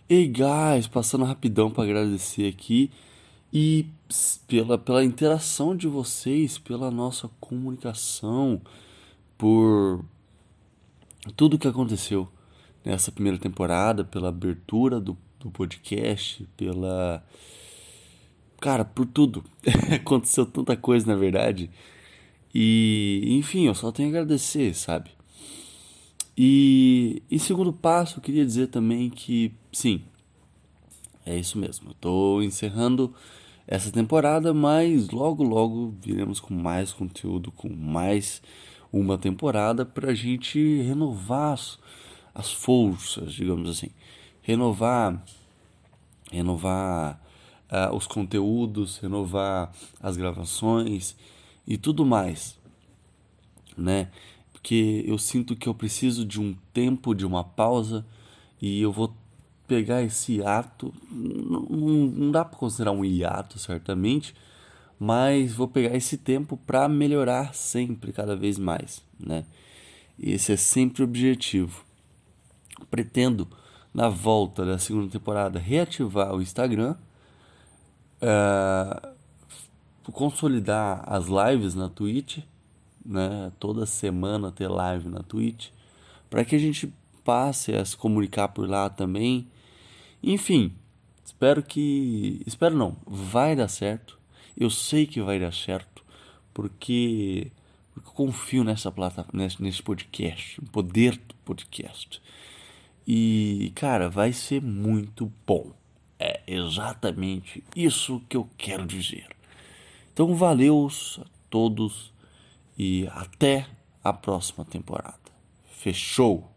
Ei, guys, passando rapidão para agradecer aqui e pela interação de vocês, pela nossa comunicação, por tudo que aconteceu nessa primeira temporada, pela abertura do podcast, pela. Cara, por tudo. Aconteceu tanta coisa, na verdade. E, enfim, eu só tenho a agradecer, sabe? E em segundo passo, eu queria dizer também que, sim, é isso mesmo. Eu tô encerrando essa temporada, mas logo logo viremos com mais conteúdo, com mais uma temporada pra gente renovar as forças, digamos assim. Renovar, renovar os conteúdos, renovar as gravações e tudo mais, né? Porque eu sinto que eu preciso de um tempo, de uma pausa, e eu vou pegar esse hiato. Não dá para considerar um hiato, certamente, mas vou pegar esse tempo para melhorar sempre, cada vez mais, né? E esse é sempre o objetivo. Pretendo, na volta da segunda temporada, reativar o Instagram, consolidar as lives na Twitch, né? Toda semana ter live na Twitch, para que a gente passe a se comunicar por lá também. Enfim, espero não, vai dar certo. Eu sei que vai dar certo, porque eu confio nessa plataforma, nesse podcast, no poder do podcast. E, cara, vai ser muito bom. É exatamente isso que eu quero dizer. Então, valeu a todos e até a próxima temporada. Fechou?